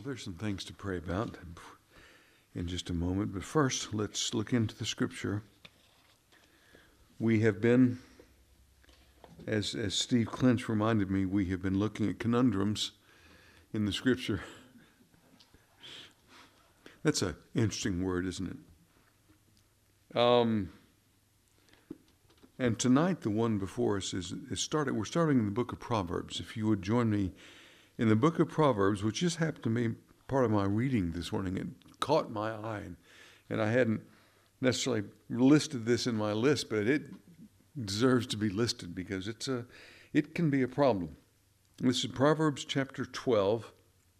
there's some things to pray about in just a moment. But first, let's look into the Scripture. We have been, as Steve Clinch reminded me, we have been looking at conundrums in the Scripture. That's an interesting word, isn't it? And tonight, the one before us we're starting in the book of Proverbs. If you would join me in the book of Proverbs, which just happened to be part of my reading this morning. It caught my eye, and I hadn't necessarily listed this in my list, but it deserves to be listed because it can be a problem. This is Proverbs chapter 12,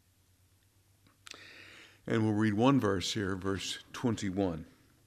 and we'll read one verse here, verse 21.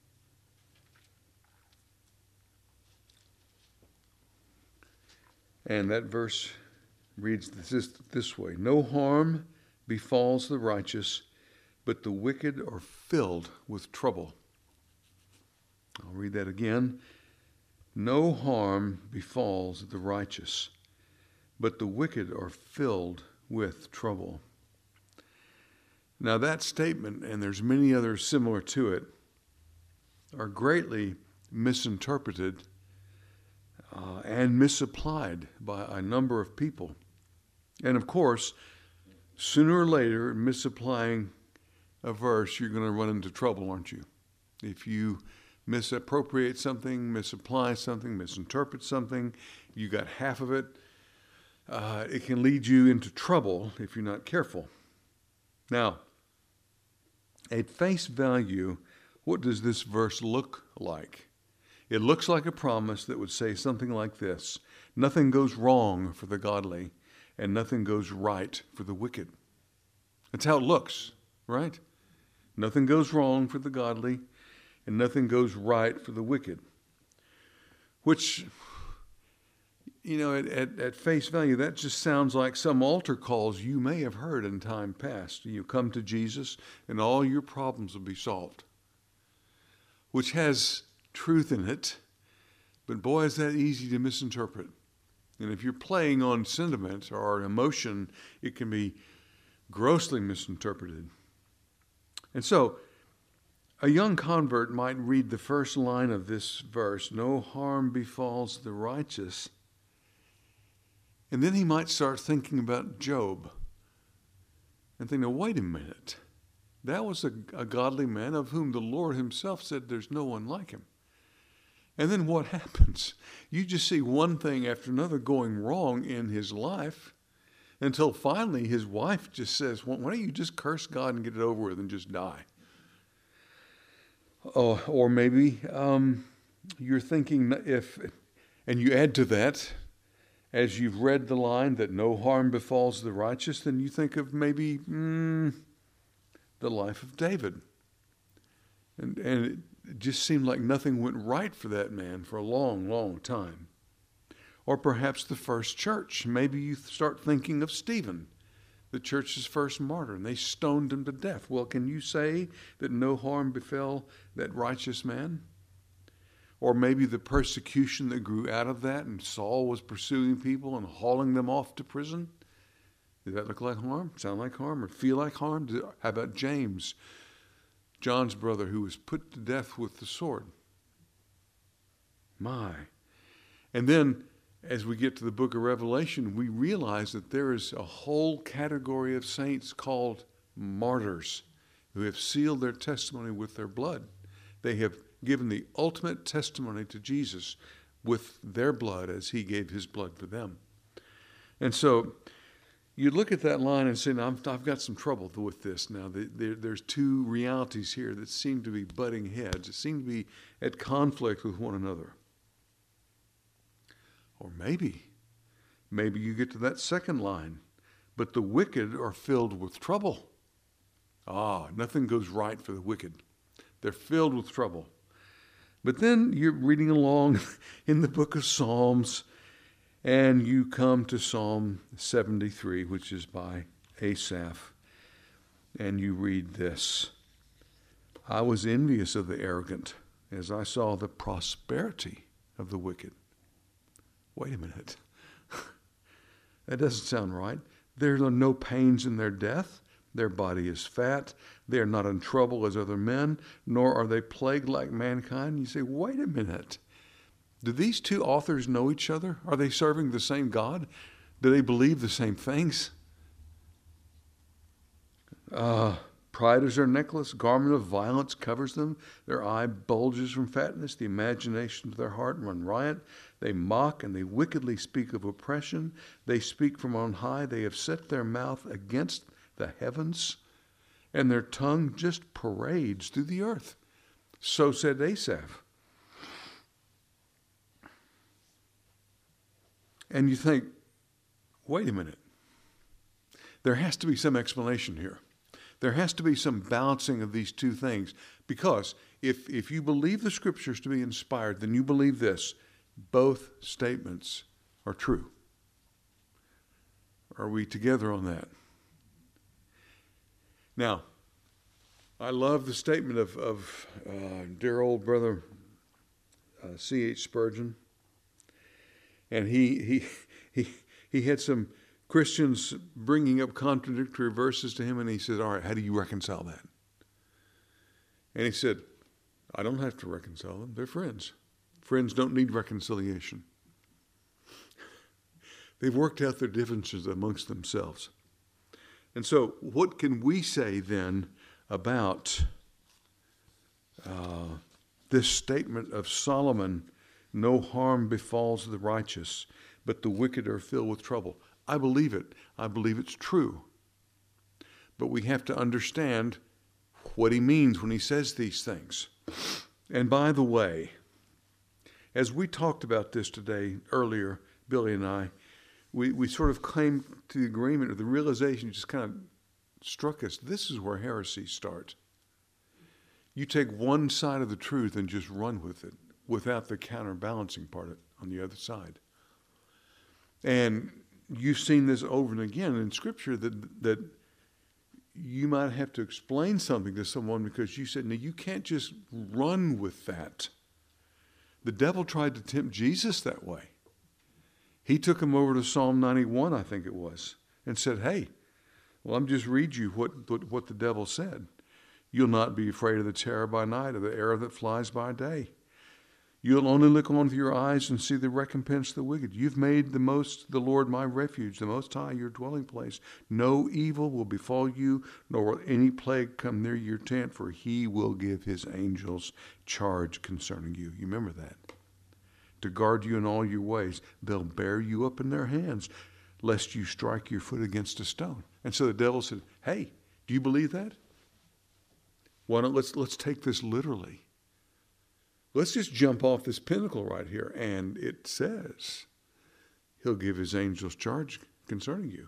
And that verse reads this way: "No harm befalls the righteous, but the wicked are filled with trouble." I'll read that again. "No harm befalls the righteous, but the wicked are filled with trouble." Now that statement, and there's many others similar to it, are greatly misinterpreted and misapplied by a number of people. And of course, sooner or later, misapplying a verse, you're going to run into trouble, aren't you? If you misappropriate something, misapply something, misinterpret something, you got half of it, it can lead you into trouble if you're not careful. Now, at face value, what does this verse look like? It looks like a promise that would say something like this: nothing goes wrong for the godly, and nothing goes right for the wicked. That's how it looks, right? Nothing goes wrong for the godly, and nothing goes right for the wicked. Which, at face value, that just sounds like some altar calls you may have heard in time past. You come to Jesus, and all your problems will be solved. Which has truth in it, but boy, is that easy to misinterpret. And if you're playing on sentiment or emotion, it can be grossly misinterpreted. And so, a young convert might read the first line of this verse: "No harm befalls the righteous," and then he might start thinking about Job and think, "Now, wait a minute. That was a godly man of whom the Lord himself said there's no one like him." And then what happens? You just see one thing after another going wrong in his life until finally his wife just says, "Why don't you just curse God and get it over with and just die?" Or maybe you're thinking, and you add to that, as you've read the line that no harm befalls the righteous, then you think of maybe the life of David. And it just seemed like nothing went right for that man for a long, long time. Or perhaps the first church. Maybe you start thinking of Stephen, the church's first martyr, and they stoned him to death. Well, can you say that no harm befell that righteous man? Or maybe the persecution that grew out of that, and Saul was pursuing people and hauling them off to prison. Did that look like harm? Sound like harm? Or feel like harm? How about James, John's brother, who was put to death with the sword? My. And then, as we get to the book of Revelation, we realize that there is a whole category of saints called martyrs who have sealed their testimony with their blood. They have given the ultimate testimony to Jesus with their blood as he gave his blood for them. And so you look at that line and say, I've got some trouble with this now. There's two realities here that seem to be butting heads. It seem to be at conflict with one another. Or maybe you get to that second line, but the wicked are filled with trouble. Nothing goes right for the wicked. They're filled with trouble. But then you're reading along in the book of Psalms, and you come to Psalm 73, which is by Asaph, and you read this: "I was envious of the arrogant as I saw the prosperity of the wicked." Wait a minute. That doesn't sound right. There are no pains in their death. Their body is fat. They are not in trouble as other men, nor are they plagued like mankind. You say, wait a minute. Do these two authors know each other? Are they serving the same God? Do they believe the same things? Pride is their necklace. Garment of violence covers them. Their eye bulges from fatness. The imaginations of their heart run riot. They mock and they wickedly speak of oppression. They speak from on high. They have set their mouth against the heavens, and their tongue just parades through the earth. So said Asaph. And you think, wait a minute. There has to be some explanation here. There has to be some balancing of these two things. Because if you believe the Scriptures to be inspired, then you believe this. Both statements are true. Are we together on that? Now, I love the statement of dear old brother C.H. Spurgeon. And he had some Christians bringing up contradictory verses to him, and he said, all right, how do you reconcile that? And he said, I don't have to reconcile them. They're friends. Friends don't need reconciliation. They've worked out their differences amongst themselves. And so what can we say then about this statement of Solomon, no harm befalls the righteous, but the wicked are filled with trouble? I believe it. I believe it's true. But we have to understand what he means when he says these things. And by the way, as we talked about this today earlier, Billy and I, we sort of came to the agreement, or the realization just kind of struck us. This is where heresies start. You take one side of the truth and just run with it without the counterbalancing part on the other side. And you've seen this over and again in Scripture that you might have to explain something to someone because you said, no, you can't just run with that. The devil tried to tempt Jesus that way. He took him over to Psalm 91, I think it was, and said, hey, well, I'm just read you what the devil said. You'll not be afraid of the terror by night or the arrow that flies by day. You'll only look on with your eyes and see the recompense of the wicked. You've made the Lord my refuge, the Most High your dwelling place. No evil will befall you, nor will any plague come near your tent, for he will give his angels charge concerning you. You remember that? To guard you in all your ways. They'll bear you up in their hands, lest you strike your foot against a stone. And so the devil said, hey, do you believe that? Why don't let's take this literally. Let's just jump off this pinnacle right here. And it says, he'll give his angels charge concerning you.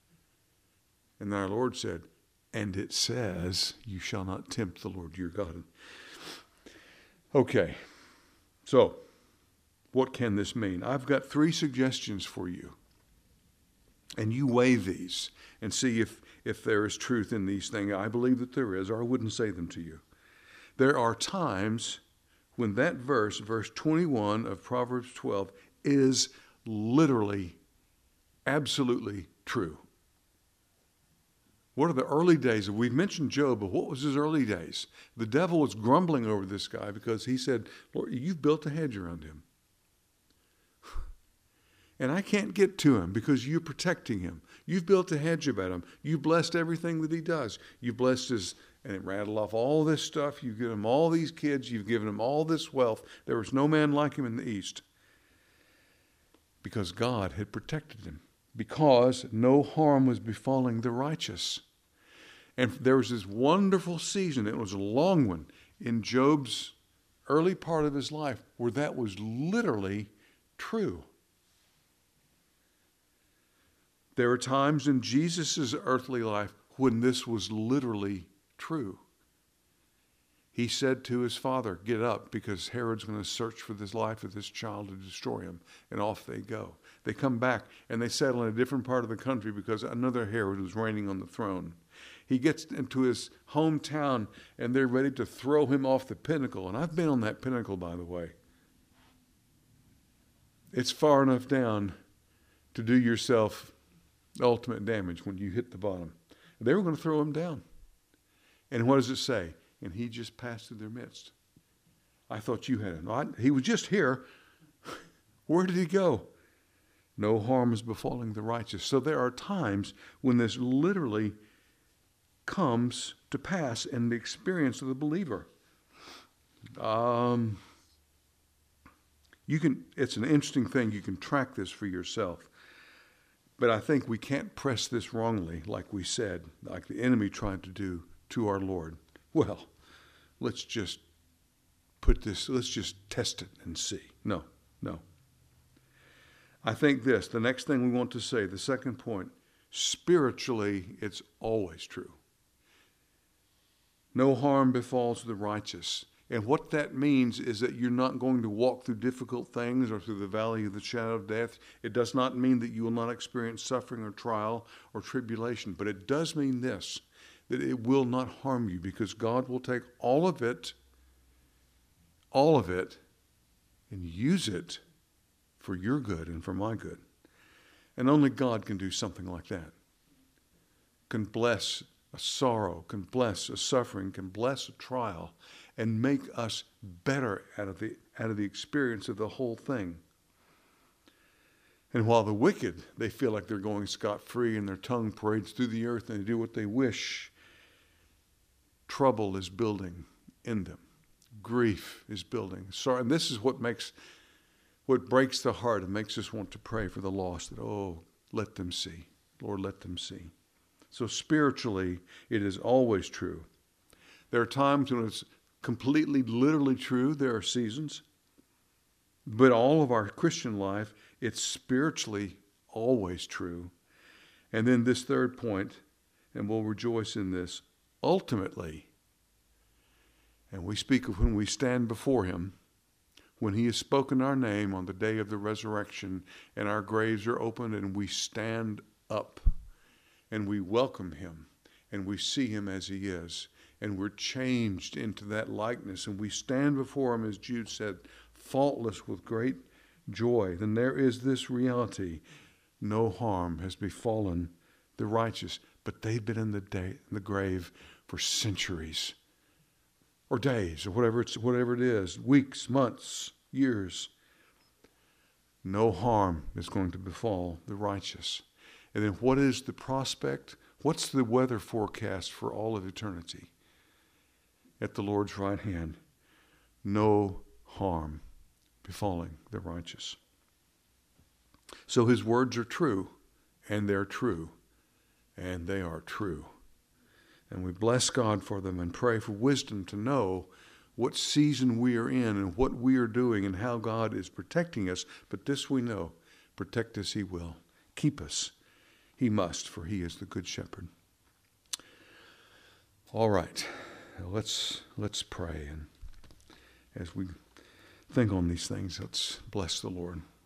And our Lord said, and it says, you shall not tempt the Lord your God. Okay, so what can this mean? I've got 3 suggestions for you. And you weigh these and see if there is truth in these things. I believe that there is, or I wouldn't say them to you. There are times when that verse 21 of Proverbs 12, is literally, absolutely true. What are the early days? We've mentioned Job, but what was his early days? The devil was grumbling over this guy because he said, Lord, you've built a hedge around him. And I can't get to him because you're protecting him. You've built a hedge about him. You've blessed everything that he does. You've blessed his, and it rattled off all this stuff. You've given him all these kids. You've given him all this wealth. There was no man like him in the East because God had protected him. Because no harm was befalling the righteous. And there was this wonderful season, it was a long one, in Job's early part of his life where that was literally true. There are times in Jesus' earthly life when this was literally true. He said to his father, get up because Herod's going to search for this life of this child to destroy him. And off they go. They come back and they settle in a different part of the country because another Herod was reigning on the throne. He gets into his hometown and they're ready to throw him off the pinnacle. And I've been on that pinnacle, by the way. It's far enough down to do yourself ultimate damage when you hit the bottom. They were going to throw him down. And what does it say? And he just passed through their midst. I thought you had him. He was just here. Where did he go? No harm is befalling the righteous. So there are times when this literally comes to pass in the experience of the believer. It's an interesting thing. You can track this for yourself. But I think we can't press this wrongly, like we said, like the enemy tried to do to our Lord. Well, let's just test it and see. No. I think the next thing we want to say, the second point, spiritually, it's always true. No harm befalls the righteous. And what that means is that you're not going to walk through difficult things or through the valley of the shadow of death. It does not mean that you will not experience suffering or trial or tribulation. But it does mean this, that it will not harm you, because God will take all of it, and use it for your good and for my good. And only God can do something like that. Can bless a sorrow, can bless a suffering, can bless a trial, and make us better out of the experience of the whole thing. And while the wicked, they feel like they're going scot-free and their tongue parades through the earth and they do what they wish, trouble is building in them. Grief is building. Sorry, and this is what breaks the heart and makes us want to pray for the lost, that, let them see. Lord, let them see. So spiritually, it is always true. There are times when it's completely, literally true. There are seasons. But all of our Christian life, it's spiritually always true. And then this third point, and we'll rejoice in this, ultimately, and we speak of when we stand before him, when he has spoken our name on the day of the resurrection, and our graves are opened and we stand up and we welcome him and we see him as he is, and we're changed into that likeness, and we stand before him, as Jude said, faultless with great joy. Then there is this reality: no harm has befallen the righteous, but they've been in the grave for centuries or days or whatever it is, weeks, months, years. No harm is going to befall the righteous. And then what is the prospect? What's the weather forecast for all of eternity? At the Lord's right hand, no harm befalling the righteous. So his words are true, and they're true, and they are true. And we bless God for them and pray for wisdom to know what season we are in and what we are doing and how God is protecting us. But this we know, protect us he will. Keep us he must, for he is the good shepherd. All right, let's pray. And as we think on these things, let's bless the Lord.